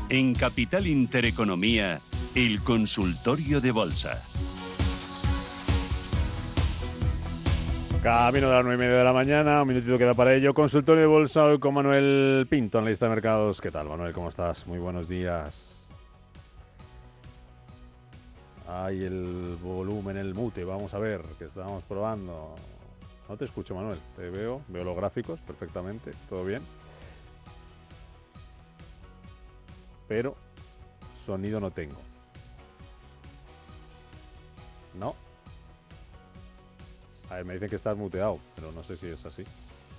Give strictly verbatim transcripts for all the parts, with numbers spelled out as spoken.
En Capital Intereconomía, el consultorio de bolsa. Camino de las nueve y media de la mañana, un minutito queda para ello. Consultorio de bolsa hoy con Manuel Pinto, analista de mercados. ¿Qué tal, Manuel? ¿Cómo estás? Muy buenos días. Ay, el volumen, el mute, vamos a ver, que estábamos probando. No te escucho, Manuel, te veo, veo los gráficos perfectamente, todo bien. Pero sonido no tengo. No. A ver, me dicen que estás muteado, pero no sé si es así.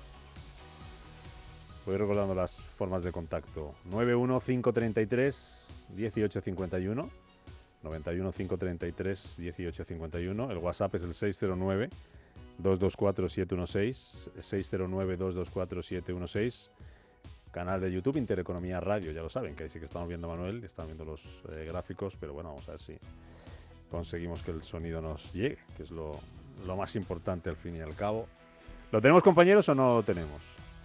Voy recordando las formas de contacto. nueve uno cinco tres tres uno ocho cinco uno. noventa y uno cinco treinta y tres dieciocho cincuenta y uno. El WhatsApp es el seis cero nueve dos dos cuatro siete uno seis. seis cero nueve dos dos cuatro siete uno seis. Canal de YouTube Intereconomía Radio, ya lo saben, que ahí sí que estamos viendo a Manuel, estamos viendo los eh, gráficos, pero bueno, vamos a ver si conseguimos que el sonido nos llegue, que es lo, lo más importante al fin y al cabo. ¿Lo tenemos, compañeros, o no lo tenemos?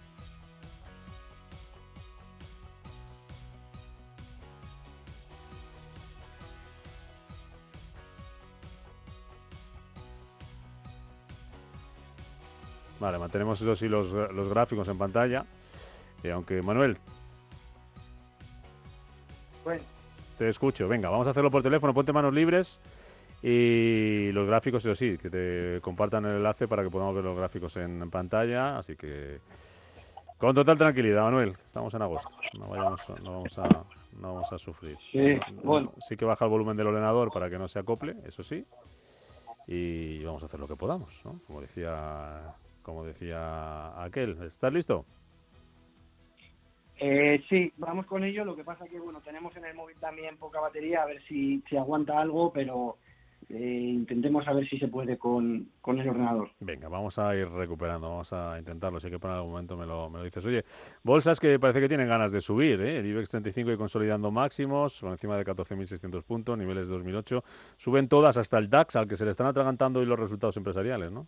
Vale, mantenemos eso sí los, los gráficos en pantalla. Y aunque, Manuel, Bueno, te escucho. Venga, vamos a hacerlo por teléfono. Ponte manos libres y los gráficos, eso sí, que te compartan el enlace para que podamos ver los gráficos en, en pantalla. Así que, con total tranquilidad, Manuel. Estamos en agosto. No vayamos, no vamos a, no vamos a sufrir. sí, No, bueno. no, sí que baja el volumen del ordenador para que no se acople, eso sí. Y vamos a hacer lo que podamos, ¿no? Como decía, como decía aquel. ¿Estás listo? Eh, sí, vamos con ello. Lo que pasa que, bueno, tenemos en el móvil también poca batería, a ver si, si aguanta algo, pero eh, intentemos a ver si se puede con, con el ordenador. Venga, vamos a ir recuperando, vamos a intentarlo. Sé que por algún momento me lo, me lo dices. Oye, bolsas que parece que tienen ganas de subir, ¿eh? El IBEX treinta y cinco y consolidando máximos, por encima de catorce mil seiscientos puntos, niveles de dos mil ocho. Suben todas hasta el DAX, al que se le están atragantando hoy los resultados empresariales, ¿no?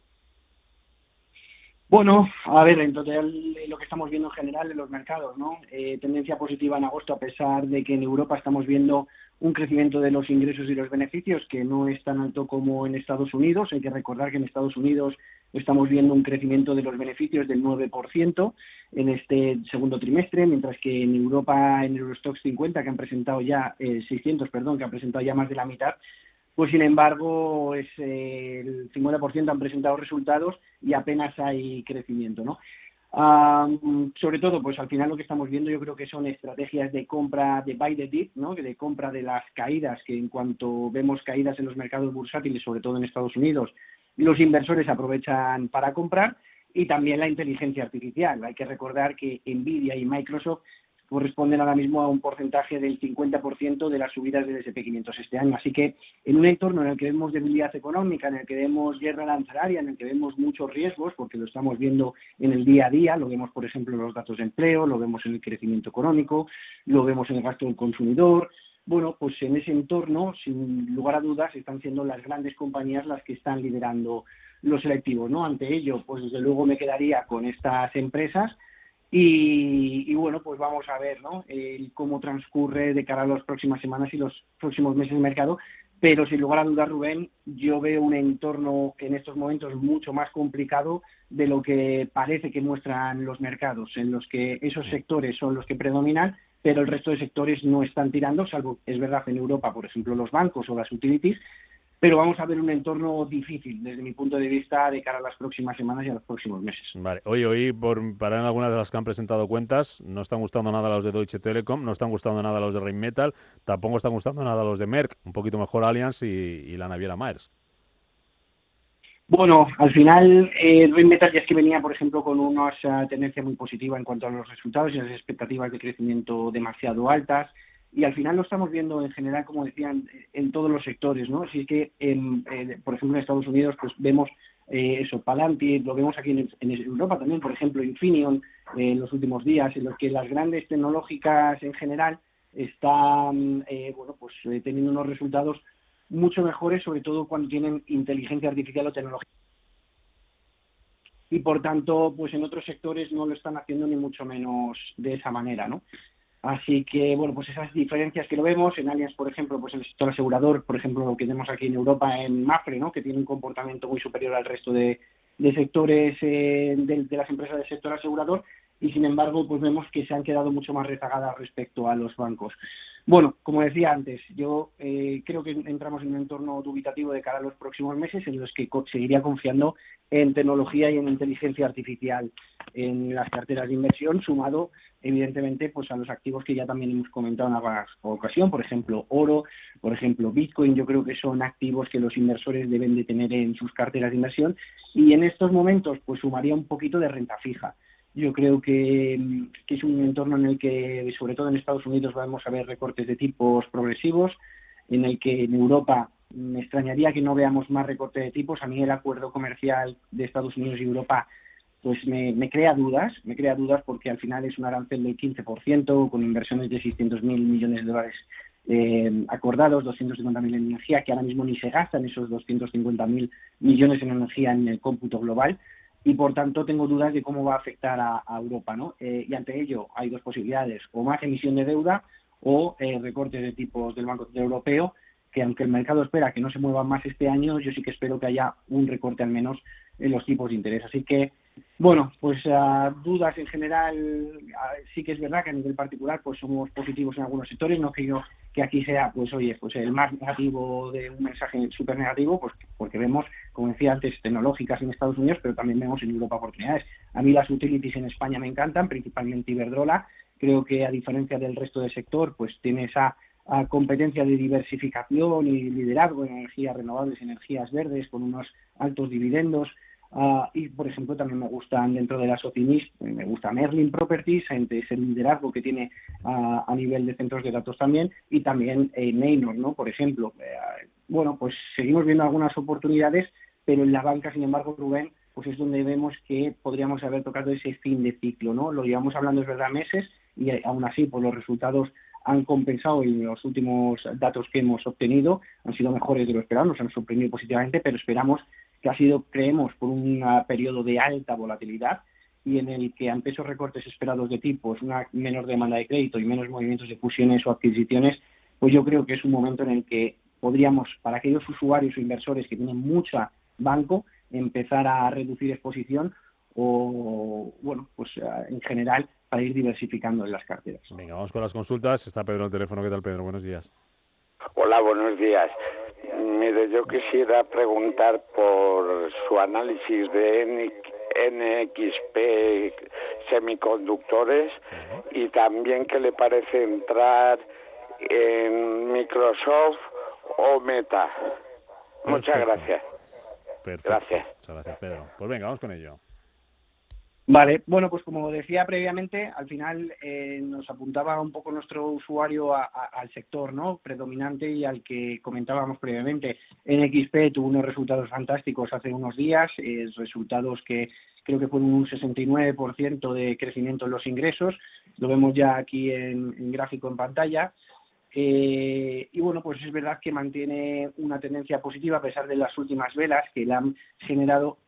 Bueno, a ver, en total eh, lo que estamos viendo en general en los mercados, ¿no? Eh, tendencia positiva en agosto, a pesar de que en Europa estamos viendo un crecimiento de los ingresos y los beneficios que no es tan alto como en Estados Unidos. Hay que recordar que en Estados Unidos estamos viendo un crecimiento de los beneficios del nueve por ciento en este segundo trimestre, mientras que en Europa, en Eurostoxx cincuenta, que han presentado ya, eh, seiscientos, perdón, que han presentado ya más de la mitad, pues sin embargo es eh, el cincuenta por ciento han presentado resultados y apenas hay crecimiento, ¿no? Um, sobre todo, pues al final lo que estamos viendo yo creo que son estrategias de compra, de buy the dip, ¿no? De compra de las caídas, que en cuanto vemos caídas en los mercados bursátiles, sobre todo en Estados Unidos, los inversores aprovechan para comprar, y también la inteligencia artificial. Hay que recordar que Nvidia y Microsoft corresponden ahora mismo a un porcentaje del cincuenta por ciento de las subidas del ese and pe quinientos este año. Así que en un entorno en el que vemos debilidad económica, en el que vemos guerra arancelaria, en el que vemos muchos riesgos, porque lo estamos viendo en el día a día, lo vemos por ejemplo en los datos de empleo, lo vemos en el crecimiento económico, lo vemos en el gasto del consumidor. Bueno, pues en ese entorno, sin lugar a dudas, están siendo las grandes compañías las que están liderando los selectivos, ¿no? Ante ello, pues desde luego me quedaría con estas empresas. Y, y bueno, pues vamos a ver, ¿no? Eh, cómo transcurre de cara a las próximas semanas y los próximos meses el mercado, pero sin lugar a dudas, Rubén, yo veo un entorno en estos momentos mucho más complicado de lo que parece que muestran los mercados, en los que esos sectores son los que predominan, pero el resto de sectores no están tirando, salvo, es verdad, en Europa, por ejemplo, los bancos o las utilities, pero vamos a ver un entorno difícil desde mi punto de vista de cara a las próximas semanas y a los próximos meses. Vale, oye, hoy por parar en algunas de las que han presentado cuentas, no están gustando nada los de Deutsche Telekom, no están gustando nada los de Rheinmetall, tampoco están gustando nada los de Merck, un poquito mejor Allianz y, y la naviera Maersk. Bueno, al final, eh, Rheinmetall ya es que venía, por ejemplo, con una uh, tendencia muy positiva en cuanto a los resultados y las expectativas de crecimiento demasiado altas, y al final lo estamos viendo en general, como decían, en todos los sectores, ¿no? Así que, en, eh, por ejemplo, en Estados Unidos, pues vemos eh, eso, Palantir, lo vemos aquí en, en Europa también, por ejemplo, Infineon, eh, en los últimos días, en los que las grandes tecnológicas en general están, eh, bueno, pues eh, teniendo unos resultados mucho mejores, sobre todo cuando tienen inteligencia artificial o tecnología. Y por tanto, pues en otros sectores no lo están haciendo ni mucho menos de esa manera, ¿no? Así que, bueno, pues esas diferencias que lo vemos en Allianz, por ejemplo, pues en el sector asegurador, por ejemplo, lo que tenemos aquí en Europa en Mapfre, ¿no?, que tiene un comportamiento muy superior al resto de, de sectores eh, de, de las empresas del sector asegurador, y sin embargo, pues vemos que se han quedado mucho más rezagadas respecto a los bancos. Bueno, como decía antes, yo eh, creo que entramos en un entorno dubitativo de cara a los próximos meses en los que co- seguiría confiando en tecnología y en inteligencia artificial en las carteras de inversión, sumado evidentemente pues a los activos que ya también hemos comentado en alguna ocasión, por ejemplo oro, por ejemplo Bitcoin. Yo creo que son activos que los inversores deben de tener en sus carteras de inversión, y en estos momentos pues sumaría un poquito de renta fija. Yo creo que, que es un entorno en el que, sobre todo en Estados Unidos, vamos a ver recortes de tipos progresivos, en el que en Europa me extrañaría que no veamos más recorte de tipos. A mí el acuerdo comercial de Estados Unidos y Europa pues me, me crea dudas, me crea dudas porque al final es un arancel del quince por ciento con inversiones de seiscientos mil millones de dólares eh, acordados, doscientos cincuenta mil en energía, que ahora mismo ni se gastan esos doscientos cincuenta mil millones en energía en el cómputo global. Y por tanto tengo dudas de cómo va a afectar a, a Europa, ¿no? Eh, y ante ello hay dos posibilidades: o más emisión de deuda o eh, recortes de tipos del Banco Central Europeo, que aunque el mercado espera que no se muevan más este año, yo sí que espero que haya un recorte al menos en los tipos de interés. Así que, bueno, pues uh, dudas en general. Uh, sí que es verdad que a nivel particular pues somos positivos en algunos sectores, no que yo que aquí sea, pues oye, pues el más negativo de un mensaje súper negativo, pues porque vemos, como decía antes, tecnológicas en Estados Unidos, pero también vemos en Europa oportunidades. A mí las utilities en España me encantan, principalmente Iberdrola. Creo que a diferencia del resto del sector, pues tiene esa a competencia de diversificación y liderazgo en energías renovables, energías verdes, con unos altos dividendos. Uh, y, por ejemplo, también me gustan dentro de las O T I N I S, me gusta Merlin Properties, entre ese liderazgo que tiene uh, a nivel de centros de datos también, y también eh, Neynor, ¿no?, por ejemplo. Eh, bueno, pues seguimos viendo algunas oportunidades, pero en la banca, sin embargo, Rubén, pues es donde vemos que podríamos haber tocado ese fin de ciclo, ¿no? Lo llevamos hablando, es verdad, meses, y eh, aún así, pues los resultados han compensado, y los últimos datos que hemos obtenido han sido mejores de lo esperado, nos han sorprendido positivamente, pero esperamos que ha sido, creemos, por un periodo de alta volatilidad, y en el que ante esos recortes esperados de tipos, una menor demanda de crédito y menos movimientos de fusiones o adquisiciones, pues yo creo que es un momento en el que podríamos, para aquellos usuarios o inversores que tienen mucha banco, empezar a reducir exposición o, bueno, pues en general para ir diversificando en las carteras. Venga, vamos con las consultas. Está Pedro en el teléfono. ¿Qué tal, Pedro? Buenos días. Hola, buenos días. Mire, yo quisiera preguntar por su análisis de N X P Semiconductores y también qué le parece entrar en Microsoft o Meta. Muchas Perfecto. gracias. Perfecto. Gracias. Muchas gracias, Pedro. Pues venga, vamos con ello. Vale, bueno, pues como decía previamente, al final eh, nos apuntaba un poco nuestro usuario a, a, al sector, ¿no?, predominante y al que comentábamos previamente. N X P tuvo unos resultados fantásticos hace unos días, eh, resultados que creo que fueron un sesenta y nueve por ciento de crecimiento en los ingresos, lo vemos ya aquí en, en gráfico en pantalla. Eh, y bueno, pues es verdad que mantiene una tendencia positiva a pesar de las últimas velas que le han generado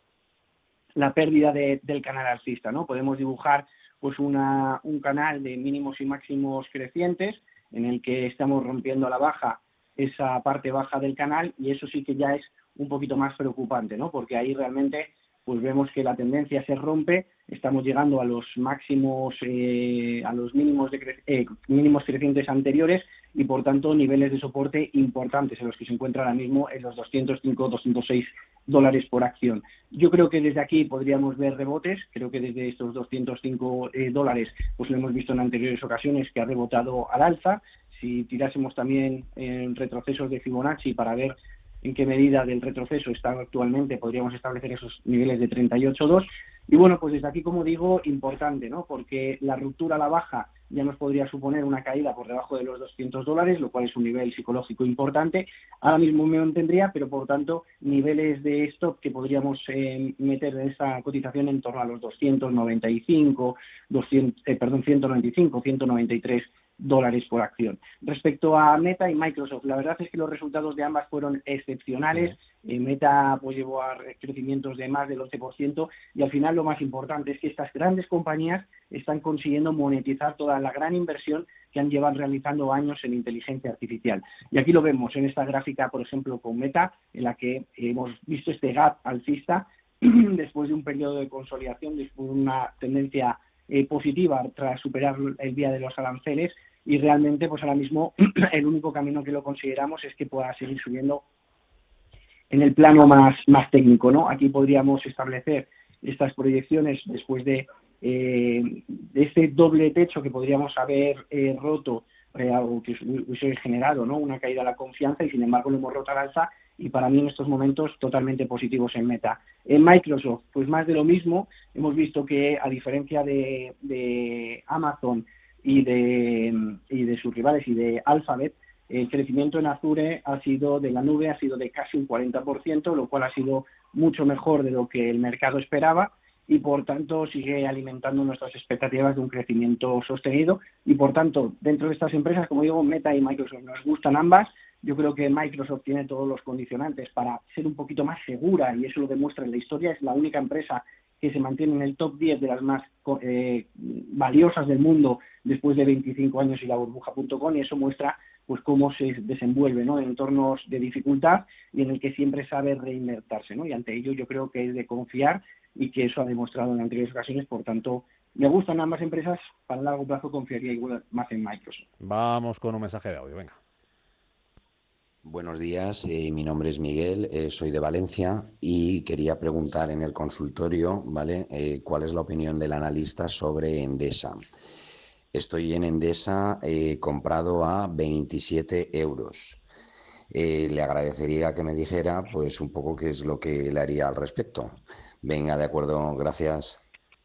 la pérdida de, del canal alcista, ¿no? Podemos dibujar pues una, un canal de mínimos y máximos crecientes en el que estamos rompiendo a la baja esa parte baja del canal, y eso sí que ya es un poquito más preocupante, ¿no?, porque ahí realmente pues vemos que la tendencia se rompe, estamos llegando a los máximos, eh, a los mínimos, de cre eh, mínimos crecientes anteriores, y por tanto niveles de soporte importantes en los que se encuentra ahora mismo en los doscientos cinco, doscientos seis dólares por acción. Yo creo que desde aquí podríamos ver rebotes, creo que desde estos doscientos cinco eh, dólares pues lo hemos visto en anteriores ocasiones que ha rebotado al alza. Si tirásemos también en retrocesos de Fibonacci para ver en qué medida del retroceso está actualmente, podríamos establecer esos niveles de treinta y ocho punto dos. Y bueno, pues desde aquí, como digo, importante, ¿no?, porque la ruptura a la baja ya nos podría suponer una caída por debajo de los doscientos dólares, lo cual es un nivel psicológico importante. Ahora mismo me mantendría, pero por tanto niveles de stop que podríamos eh, meter en esta cotización en torno a los doscientos noventa y cinco, doscientos, eh, perdón, ciento noventa y cinco, ciento noventa y tres dólares por acción. Respecto a Meta y Microsoft, la verdad es que los resultados de ambas fueron excepcionales. Sí. Eh, Meta pues llevó a crecimientos de más del once por ciento y al final lo más importante es que estas grandes compañías están consiguiendo monetizar toda la gran inversión que han llevado realizando años en inteligencia artificial. Y aquí lo vemos en esta gráfica, por ejemplo, con Meta, en la que hemos visto este gap alcista después de un periodo de consolidación, después de una tendencia eh, positiva tras superar el vía de los aranceles, y realmente pues ahora mismo el único camino que lo consideramos es que pueda seguir subiendo en el plano más, más técnico, ¿no? Aquí podríamos establecer estas proyecciones después de, eh, de este doble techo que podríamos haber eh, roto, eh, algo que hubiese generado, ¿no? Una caída de la confianza, y sin embargo lo hemos roto al alza, y para mí en estos momentos totalmente positivos en Meta. En Microsoft, pues más de lo mismo. Hemos visto que, a diferencia de, de Amazon y de, y de sus rivales y de Alphabet, el crecimiento en Azure ha sido de la nube, ha sido de casi un cuarenta por ciento, lo cual ha sido mucho mejor de lo que el mercado esperaba, y por tanto sigue alimentando nuestras expectativas de un crecimiento sostenido. Y por tanto, dentro de estas empresas, como digo, Meta y Microsoft nos gustan ambas. Yo creo que Microsoft tiene todos los condicionantes para ser un poquito más segura, y eso lo demuestra en la historia. Es la única empresa que se mantiene en el top diez de las más eh, valiosas del mundo después de veinticinco años y la burbuja punto com, y eso muestra pues cómo se desenvuelve, ¿no?, en entornos de dificultad y en el que siempre sabe reinventarse, ¿no? Y ante ello yo creo que es de confiar, y que eso ha demostrado en anteriores ocasiones. Por tanto, me gustan ambas empresas. Para el largo plazo confiaría igual más en Microsoft. Vamos con un mensaje de audio, venga. Buenos días, eh, mi nombre es Miguel, eh, soy de Valencia y quería preguntar en el consultorio, ¿vale?, eh, cuál es la opinión del analista sobre Endesa. Estoy en Endesa eh, comprado a veintisiete euros. Eh, le agradecería que me dijera pues un poco qué es lo que le haría al respecto. Venga, de acuerdo, gracias.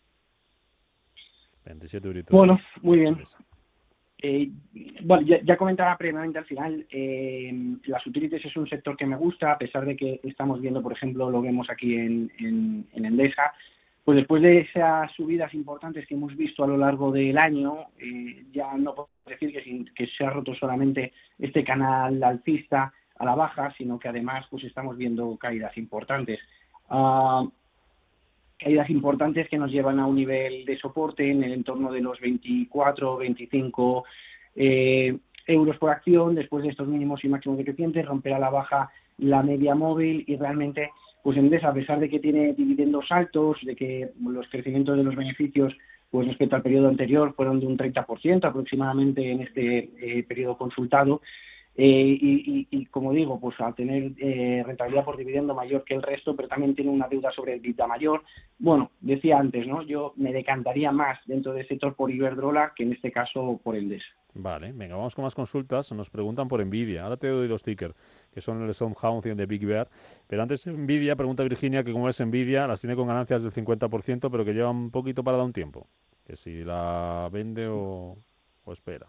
veintisiete euritos. Bueno, muy bien. Eh, bueno, ya, ya comentaba previamente al final, eh, las utilities es un sector que me gusta, a pesar de que estamos viendo, por ejemplo, lo vemos aquí en, en, en Endesa, pues después de esas subidas importantes que hemos visto a lo largo del año, eh, ya no puedo decir que, sin, que se ha roto solamente este canal alcista a la baja, sino que además pues estamos viendo caídas importantes. Uh, caídas importantes que nos llevan a un nivel de soporte en el entorno de los veinticuatro, veinticinco eh, euros por acción. Después de estos mínimos y máximos decrecientes, romperá a la baja la media móvil, y realmente pues Endesa, a pesar de que tiene dividendos altos, de que los crecimientos de los beneficios pues respecto al periodo anterior fueron de un treinta por ciento aproximadamente en este eh, periodo consultado, Eh, y, y, y como digo, pues al tener eh, rentabilidad por dividendo mayor que el resto, pero también tiene una deuda sobre el EBITDA mayor. Bueno, decía antes, ¿no?, yo me decantaría más dentro del sector por Iberdrola que en este caso por Endesa. Vale, venga, vamos con más consultas. Nos preguntan por Nvidia. Ahora te doy los tickers, que son el Soundhound y el de Big Bear. Pero antes Nvidia, pregunta Virginia que como es Nvidia, las tiene con ganancias del cincuenta por ciento, pero que lleva un poquito parada un tiempo. Que si la vende o, o espera.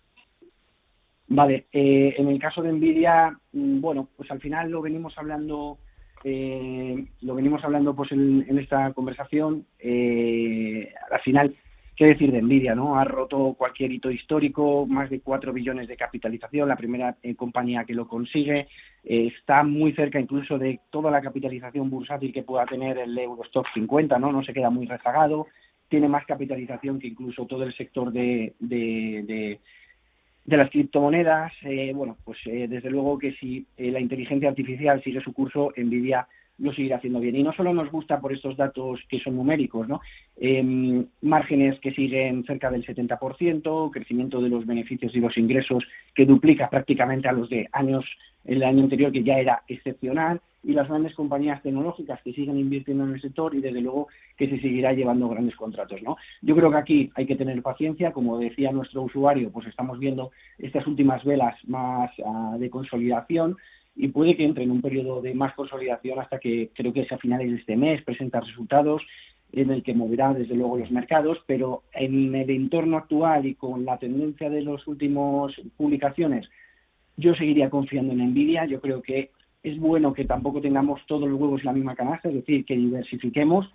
Vale, eh, en el caso de Nvidia, bueno, pues al final lo venimos hablando, eh, lo venimos hablando pues en, en esta conversación. Eh, al final, ¿qué decir de Nvidia, no? Ha roto cualquier hito histórico, más de cuatro billones de capitalización, la primera eh, compañía que lo consigue. Eh, está muy cerca incluso de toda la capitalización bursátil que pueda tener el Eurostoxx cincuenta, ¿no? No se queda muy rezagado. Tiene más capitalización que incluso todo el sector de... de, de de las criptomonedas. Eh, bueno, pues eh, desde luego que si eh, la inteligencia artificial sigue su curso, Nvidia lo seguirá haciendo bien. Y no solo nos gusta por estos datos que son numéricos, ¿no? Eh, márgenes que siguen cerca del setenta por ciento, crecimiento de los beneficios y los ingresos que duplica prácticamente a los de años el año anterior, que ya era excepcional, y las grandes compañías tecnológicas que siguen invirtiendo en el sector, y desde luego que se seguirá llevando grandes contratos, ¿no? Yo creo que aquí hay que tener paciencia. Como decía nuestro usuario, pues estamos viendo estas últimas velas más uh, de consolidación, y puede que entre en un periodo de más consolidación hasta que creo que es a finales de este mes presenta resultados en el que moverá desde luego los mercados, pero en el entorno actual y con la tendencia de las últimas publicaciones, yo seguiría confiando en Nvidia. Yo creo que es bueno que tampoco tengamos todos los huevos en la misma canasta, es decir, que diversifiquemos.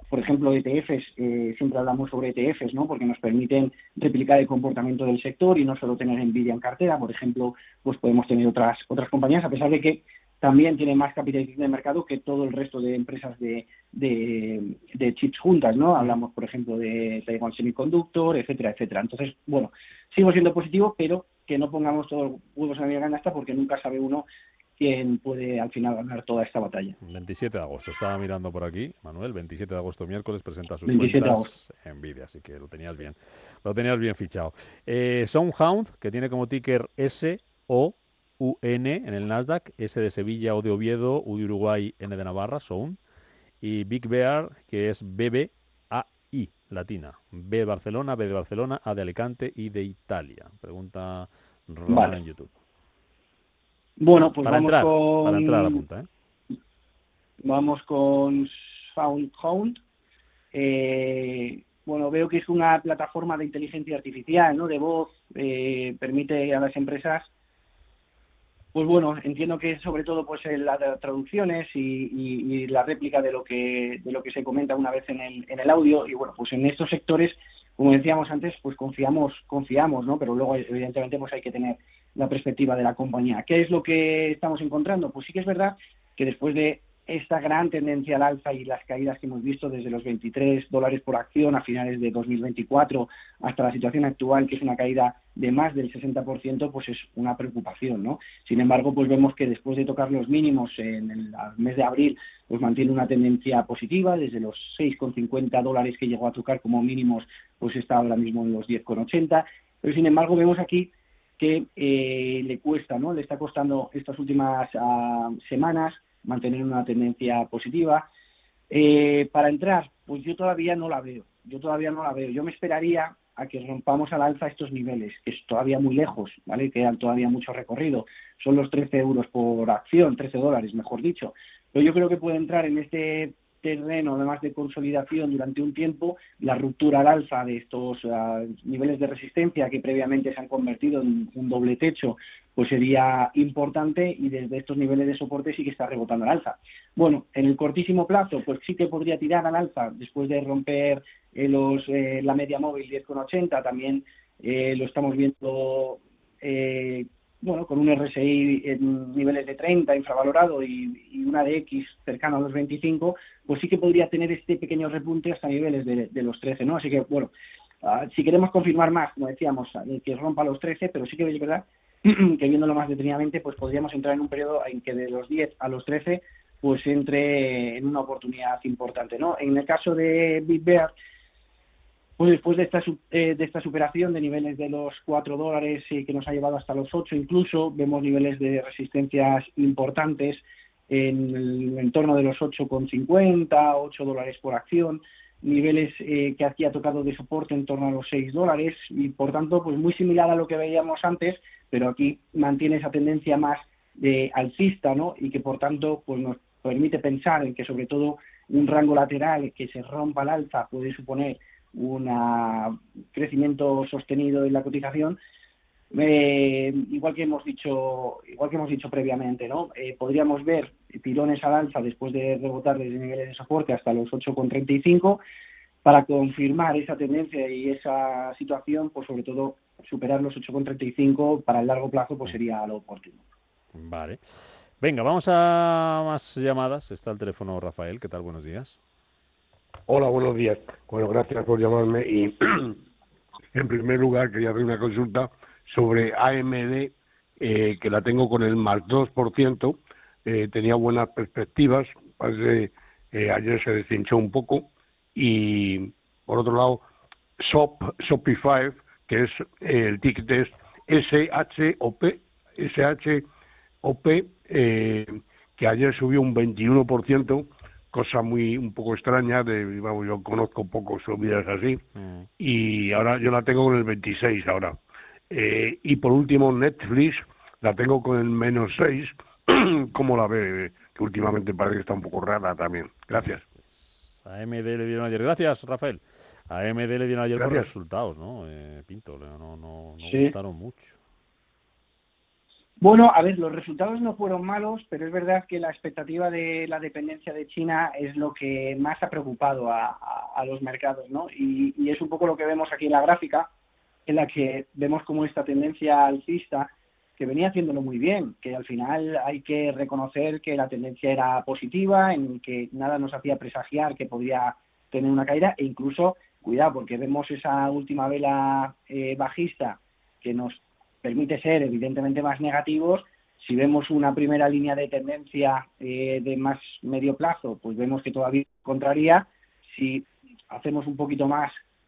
por ejemplo, E T Fs, eh, siempre hablamos sobre E T Fs, ¿no? Porque nos permiten replicar el comportamiento del sector y no solo tener Nvidia en cartera. Por ejemplo, pues podemos tener otras otras compañías, a pesar de que también tiene más capitalización de mercado que todo el resto de empresas de, de, de chips juntas, ¿no? Hablamos, por ejemplo, de Taiwan Semiconductor, etcétera, etcétera. Entonces, bueno, sigo siendo positivo, pero que no pongamos todos los huevos en la misma canasta, porque nunca sabe uno quién puede al final ganar toda esta batalla. veintisiete de agosto, estaba mirando por aquí, Manuel, veintisiete de agosto, miércoles, presenta sus veintisiete de cuentas en Nvidia, así que lo tenías bien, lo tenías bien fichado. Eh, SoundHound, que tiene como ticker S O U N en el Nasdaq, S de Sevilla, O de Oviedo, U de Uruguay, N de Navarra, Sound, y Big Bear, que es B B A I, latina, B de Barcelona, B de Barcelona, A de Alicante y de Italia. Pregunta Román Vale. en YouTube. Bueno, pues para vamos entrar, con... Para entrar a la punta, ¿eh? Vamos con SoundHound. Eh, bueno, veo que es una plataforma de inteligencia artificial, ¿no? De voz, eh, permite a las empresas, pues bueno, entiendo que sobre todo pues las traducciones y, y, y la réplica de lo que de lo que se comenta una vez en el en el audio. Y bueno, pues en estos sectores, como decíamos antes, pues confiamos confiamos, ¿no? Pero luego evidentemente pues hay que tener la perspectiva de la compañía. ¿Qué es lo que estamos encontrando? Pues sí que es verdad que después de esta gran tendencia al alza y las caídas que hemos visto desde los veintitrés dólares por acción a finales de dos mil veinticuatro hasta la situación actual, que es una caída de más del sesenta por ciento, pues es una preocupación, ¿no? Sin embargo, pues vemos que después de tocar los mínimos en el mes de abril, pues mantiene una tendencia positiva, desde los seis con cincuenta dólares que llegó a tocar como mínimos, pues está ahora mismo en los diez con ochenta, pero sin embargo vemos aquí que eh, le cuesta, ¿no? Le está costando estas últimas uh, semanas mantener una tendencia positiva. Eh, para entrar, pues yo todavía no la veo, yo todavía no la veo. Yo me esperaría a que rompamos al alza estos niveles, que es todavía muy lejos, ¿vale? Quedan todavía mucho recorrido. Son los trece euros por acción, trece dólares, mejor dicho. Pero yo creo que puede entrar en este terreno, además de consolidación durante un tiempo, la ruptura al alza de estos uh, niveles de resistencia que previamente se han convertido en un doble techo, pues sería importante, y desde estos niveles de soporte sí que está rebotando al alza. Bueno, en el cortísimo plazo, pues sí que podría tirar al alza después de romper eh, los eh, la media móvil diez con ochenta, también eh, lo estamos viendo eh, bueno, con un R S I en niveles de treinta, infravalorado, y, y una D X cercano a los veinticinco, pues sí que podría tener este pequeño repunte hasta niveles de, de los trece, ¿no? Así que, bueno, uh, si queremos confirmar más, como decíamos, eh, que rompa los trece, pero sí que es verdad que viéndolo más detenidamente, pues podríamos entrar en un periodo en que de los diez a los trece, pues entre en una oportunidad importante, ¿no? En el caso de Big Bear, pues después de esta eh, de esta superación de niveles de los cuatro dólares eh, que nos ha llevado hasta los ocho, incluso vemos niveles de resistencias importantes en el entorno de los ocho con cincuenta, ocho dólares por acción, niveles eh, que aquí ha tocado de soporte en torno a los seis dólares, y por tanto pues muy similar a lo que veíamos antes, pero aquí mantiene esa tendencia más de alcista, ¿no? Y que por tanto pues nos permite pensar en que sobre todo un rango lateral que se rompa al alza puede suponer un crecimiento sostenido en la cotización, eh, igual que hemos dicho igual que hemos dicho previamente, ¿no? Eh, podríamos ver tirones al alza después de rebotar desde niveles de soporte hasta los ocho con treinta y cinco, para confirmar esa tendencia y esa situación, pues sobre todo superar los ocho con treinta y cinco para el largo plazo, pues sería lo oportuno. Vale. Venga, vamos a más llamadas. Está el teléfono Rafael. ¿Qué tal? Buenos días. Hola, buenos días. Bueno, gracias por llamarme. Y en primer lugar quería hacer una consulta sobre A M D, eh, que la tengo con el más dos por ciento. Eh, tenía buenas perspectivas. Parece eh, ayer se deshinchó un poco. Y por otro lado, S O P, Shopify, que es eh, el ticket es S H O P, S H O P, eh, que ayer subió un veintiuno por ciento. Cosa muy un poco extraña, de, vamos, yo conozco pocos subidas así, mm. y ahora yo la tengo con el veintiséis ahora. Eh, y por último, Netflix, la tengo con el menos seis. ¿Cómo la ve? Que últimamente parece que está un poco rara también. Gracias. A M D le dieron ayer. Gracias, Rafael. A M D le dieron ayer Gracias. por resultados, ¿no? Eh, Pinto, no, no, no sí. gustaron mucho. Bueno, a ver, los resultados no fueron malos, pero es verdad que la expectativa de la dependencia de China es lo que más ha preocupado a, a, a los mercados, ¿no? Y, y es un poco lo que vemos aquí en la gráfica, en la que vemos como esta tendencia alcista, que venía haciéndolo muy bien, que al final hay que reconocer que la tendencia era positiva, en que nada nos hacía presagiar que podría tener una caída, e incluso, cuidado, porque vemos esa última vela eh, bajista que nos permite ser evidentemente más negativos. Si vemos una primera línea de tendencia eh, de más medio plazo, pues vemos que todavía contraria. Si hacemos un poquito más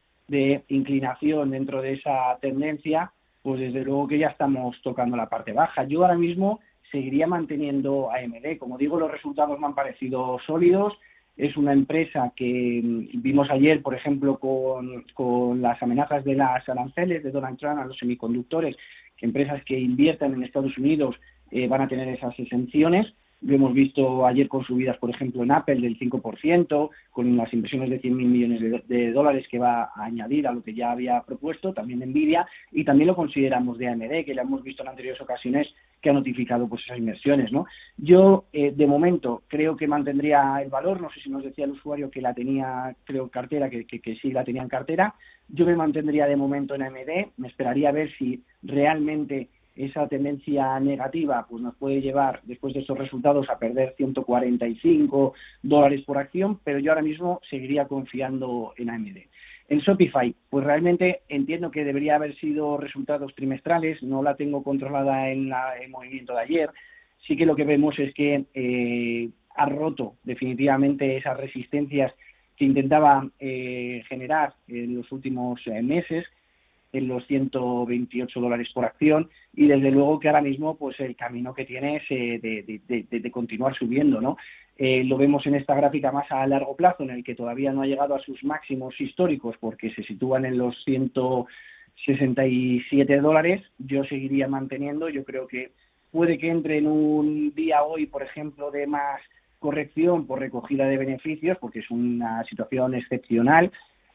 de inclinación dentro de esa tendencia, pues desde luego que ya estamos tocando la parte baja. Yo ahora mismo seguiría manteniendo A M D. Como digo, los resultados me han parecido sólidos. Es una empresa que vimos ayer, por ejemplo, con, con las amenazas de las aranceles de Donald Trump a los semiconductores, que empresas que inviertan en Estados Unidos eh, van a tener esas exenciones. Lo hemos visto ayer con subidas, por ejemplo, en Apple del cinco por ciento, con las inversiones de cien mil millones de, de dólares que va a añadir a lo que ya había propuesto, también Nvidia, y también lo consideramos de A M D, que ya hemos visto en anteriores ocasiones que ha notificado pues esas inversiones, ¿no? Yo, eh, de momento, creo que mantendría el valor. No sé si nos decía el usuario que la tenía, creo, en cartera, que, que, que sí la tenía en cartera. Yo me mantendría de momento en A M D, me esperaría a ver si realmente esa tendencia negativa pues nos puede llevar, después de estos resultados, a perder ciento cuarenta y cinco dólares por acción, pero yo ahora mismo seguiría confiando en A M D. En Shopify, pues realmente entiendo que debería haber sido resultados trimestrales, no la tengo controlada en la, el movimiento de ayer. Sí que lo que vemos es que eh, ha roto definitivamente esas resistencias que intentaba eh, generar en los últimos eh, meses, en los ciento veintiocho dólares por acción, y desde luego que ahora mismo pues el camino que tiene es eh, de, de, de, de continuar subiendo, ¿no? Eh, lo vemos en esta gráfica más a largo plazo, en el que todavía no ha llegado a sus máximos históricos porque se sitúan en los ciento sesenta y siete dólares. Yo seguiría manteniendo. Yo creo que puede que entre en un día hoy, por ejemplo, de más corrección por recogida de beneficios, porque es una situación excepcional.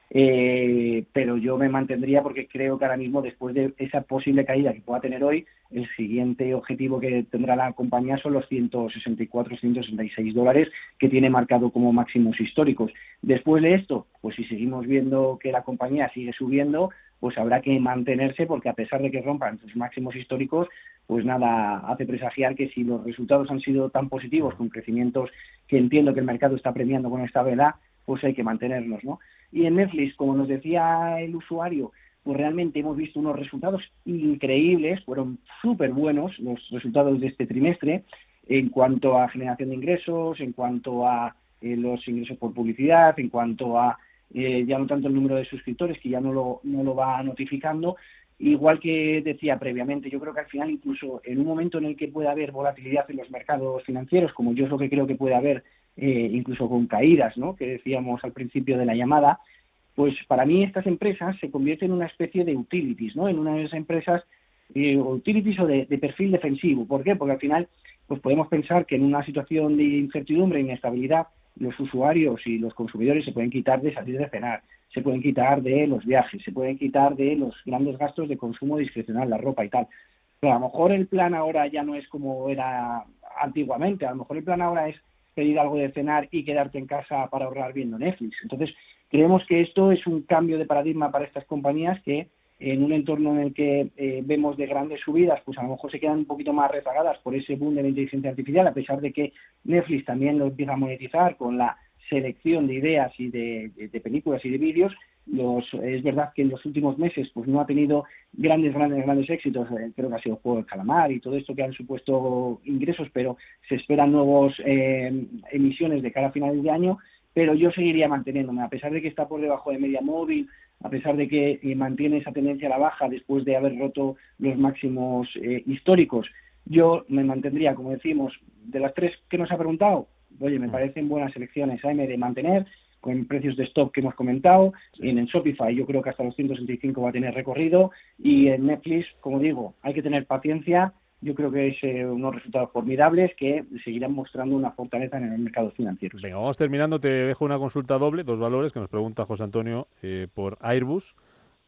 Eh, pero yo me mantendría porque creo que ahora mismo, después de esa posible caída que pueda tener hoy, el siguiente objetivo que tendrá la compañía son los ciento sesenta y cuatro, ciento sesenta y seis dólares que tiene marcado como máximos históricos. Después de esto, pues si seguimos viendo que la compañía sigue subiendo, pues habrá que mantenerse, porque a pesar de que rompan sus máximos históricos, pues nada hace presagiar que si los resultados han sido tan positivos, con crecimientos que entiendo que el mercado está premiando con esta vela, pues hay que mantenernos, ¿no? Y en Netflix, como nos decía el usuario, pues realmente hemos visto unos resultados increíbles, fueron súper buenos los resultados de este trimestre en cuanto a generación de ingresos, en cuanto a eh, los ingresos por publicidad, en cuanto a eh, ya no tanto el número de suscriptores, que ya no lo, no lo va notificando. Igual que decía previamente, yo creo que al final, incluso en un momento en el que pueda haber volatilidad en los mercados financieros, como yo es lo que creo que puede haber, eh, incluso con caídas, ¿no?, que decíamos al principio de la llamada, pues para mí estas empresas se convierten en una especie de utilities, ¿no?, en unas empresas eh, utilities o de, de perfil defensivo. ¿Por qué? Porque al final pues podemos pensar que en una situación de incertidumbre e inestabilidad, los usuarios y los consumidores se pueden quitar de salir de cenar, se pueden quitar de los viajes, se pueden quitar de los grandes gastos de consumo discrecional, la ropa y tal. Pero a lo mejor el plan ahora ya no es como era antiguamente. A lo mejor el plan ahora es pedir algo de cenar y quedarte en casa para ahorrar viendo Netflix. Entonces, creemos que esto es un cambio de paradigma para estas compañías que, en un entorno en el que eh, vemos de grandes subidas, pues a lo mejor se quedan un poquito más rezagadas por ese boom de la inteligencia artificial, a pesar de que Netflix también lo empieza a monetizar con la selección de ideas y de, de, de películas y de vídeos. Los, es verdad que en los últimos meses pues no ha tenido grandes, grandes, grandes éxitos. Eh, creo que ha sido Juego del Calamar y todo esto que han supuesto ingresos, pero se esperan nuevas eh, emisiones de cara a finales de año. Pero yo seguiría manteniéndome, a pesar de que está por debajo de media móvil, a pesar de que eh, mantiene esa tendencia a la baja después de haber roto los máximos eh, históricos. Yo me mantendría, como decimos, de las tres que nos ha preguntado, oye, me parecen buenas elecciones. A M D mantener, con precios de stop que hemos comentado. Sí. En, en Shopify yo creo que hasta los ciento sesenta y cinco va a tener recorrido, y en Netflix, como digo, hay que tener paciencia. Yo creo que es eh, unos resultados formidables que seguirán mostrando una fortaleza en el mercado financiero. Venga, vamos terminando. Te dejo una consulta doble, dos valores que nos pregunta José Antonio eh, por Airbus,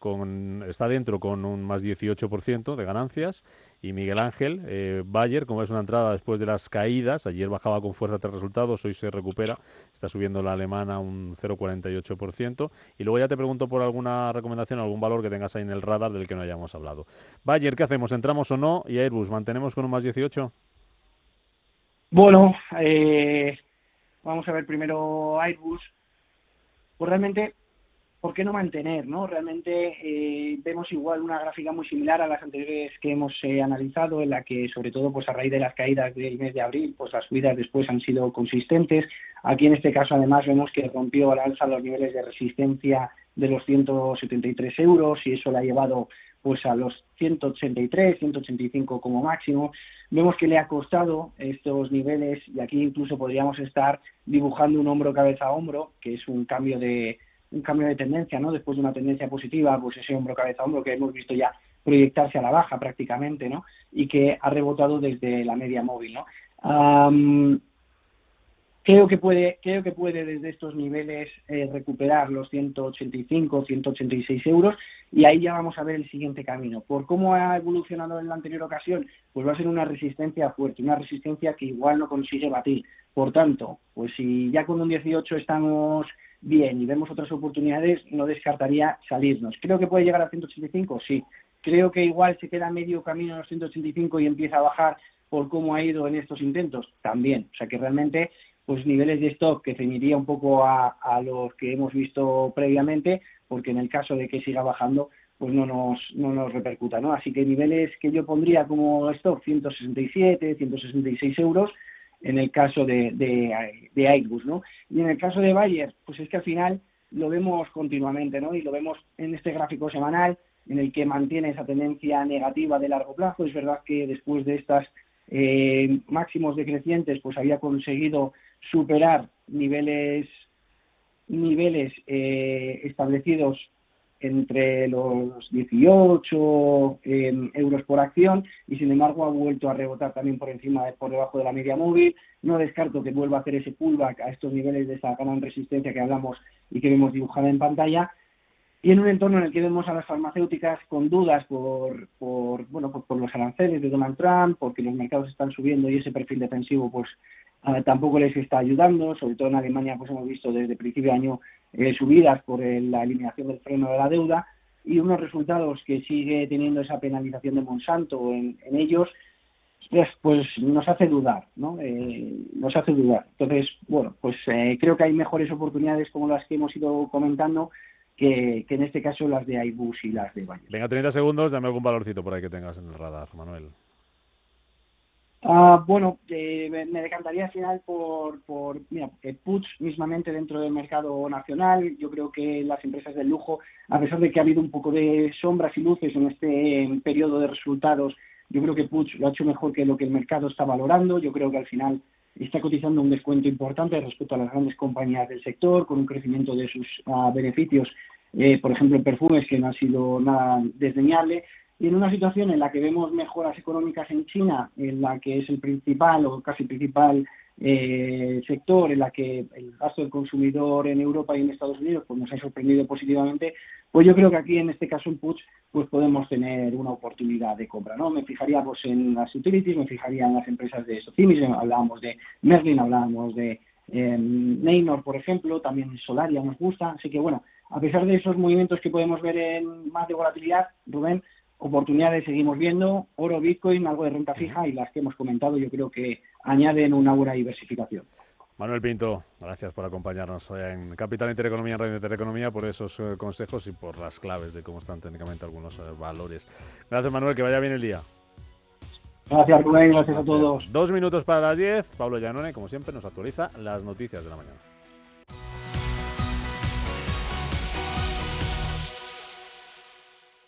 con, está dentro con un más dieciocho por ciento de ganancias. Y Miguel Ángel eh, Bayer, como es una entrada después de las caídas, ayer bajaba con fuerza tras resultados, hoy se recupera, está subiendo la alemana un cero coma cuarenta y ocho por ciento. Y luego ya te pregunto por alguna recomendación, algún valor que tengas ahí en el radar del que no hayamos hablado. Bayer, ¿qué hacemos? ¿Entramos o no? ¿Y Airbus, mantenemos con un más dieciocho? Bueno, eh, vamos a ver primero Airbus. Pues realmente, ¿por qué no mantener, no? Realmente eh, vemos igual una gráfica muy similar a las anteriores que hemos eh, analizado, en la que sobre todo pues a raíz de las caídas del mes de abril, pues las subidas después han sido consistentes. Aquí en este caso además vemos que rompió al alza los niveles de resistencia de los ciento setenta y tres euros y eso le ha llevado pues a los ciento ochenta y tres, ciento ochenta y cinco como máximo. Vemos que le ha costado estos niveles y aquí incluso podríamos estar dibujando un hombro cabeza a hombro, que es un cambio de un cambio de tendencia, ¿no? Después de una tendencia positiva, pues ese hombro cabeza a hombro que hemos visto ya proyectarse a la baja prácticamente, ¿no? Y que ha rebotado desde la media móvil, ¿no? Um, creo que puede, creo que puede desde estos niveles eh, recuperar los ciento ochenta y cinco, ciento ochenta y seis euros y ahí ya vamos a ver el siguiente camino. Por cómo ha evolucionado en la anterior ocasión, pues va a ser una resistencia fuerte, una resistencia que igual no consigue batir. Por tanto, pues si ya con un dieciocho estamos bien y vemos otras oportunidades, no descartaría salirnos. ¿Creo que puede llegar a ciento ochenta y cinco? Sí. Creo que igual se queda medio camino en los ciento ochenta y cinco y empieza a bajar por cómo ha ido en estos intentos. También. O sea que realmente, pues niveles de stock que ceñiría un poco a, a los que hemos visto previamente, porque en el caso de que siga bajando, pues no nos, no nos repercuta, ¿no? Así que niveles que yo pondría como stock, ciento sesenta y siete, ciento sesenta y seis euros, en el caso de, de, de Airbus, ¿no? Y en el caso de Bayer, pues es que al final lo vemos continuamente, ¿no? Y lo vemos en este gráfico semanal, en el que mantiene esa tendencia negativa de largo plazo. Es verdad que después de estas eh, máximos decrecientes, pues había conseguido superar niveles, niveles eh, establecidos entre los dieciocho eh, euros por acción y sin embargo ha vuelto a rebotar también por encima, de, por debajo de la media móvil. No descarto que vuelva a hacer ese pullback a estos niveles de esa gran resistencia que hablamos y que vemos dibujada en pantalla. Y en un entorno en el que vemos a las farmacéuticas con dudas por, por bueno por, por los aranceles de Donald Trump, porque los mercados están subiendo y ese perfil defensivo pues eh, tampoco les está ayudando. Sobre todo en Alemania pues hemos visto desde principio de año eh, subidas por el, la eliminación del freno de la deuda y unos resultados que sigue teniendo esa penalización de Monsanto en, en ellos, pues, pues nos hace dudar, ¿no? Eh, nos hace dudar. Entonces, bueno, pues eh, creo que hay mejores oportunidades como las que hemos ido comentando, Que, que en este caso las de Airbus y las de Bayer. Venga, treinta segundos, dame algún valorcito por ahí que tengas en el radar, Manuel. Uh, bueno, eh, me decantaría al final por, por mira, eh, puts mismamente dentro del mercado nacional. Yo creo que las empresas del lujo, a pesar de que ha habido un poco de sombras y luces en este en periodo de resultados, yo creo que puts lo ha hecho mejor que lo que el mercado está valorando. Yo creo que al final está cotizando un descuento importante respecto a las grandes compañías del sector, con un crecimiento de sus uh, beneficios, eh, por ejemplo, en perfumes, que no ha sido nada desdeñable, y en una situación en la que vemos mejoras económicas en China, en la que es el principal o casi principal eh, sector, en la que el gasto del consumidor en Europa y en Estados Unidos pues nos ha sorprendido positivamente, pues yo creo que aquí en este caso en Puig pues podemos tener una oportunidad de compra, ¿no? Me fijaría pues en las utilities, me fijaría en las empresas de Socimis, hablábamos de Merlin, hablábamos de eh, Neynor, por ejemplo, también Solaria nos gusta, así que bueno, a pesar de esos movimientos que podemos ver en más de volatilidad, Rubén, oportunidades seguimos viendo, oro, Bitcoin, algo de renta fija y las que hemos comentado yo creo que añaden una buena diversificación. Manuel Pinto, gracias por acompañarnos hoy en Capital Intereconomía, en Radio Intereconomía, por esos eh, consejos y por las claves de cómo están técnicamente algunos eh, valores. Gracias, Manuel, que vaya bien el día. Gracias, Rubén, gracias, gracias a todos. Dos minutos para las diez. Pablo Llanone, como siempre, nos actualiza las noticias de la mañana.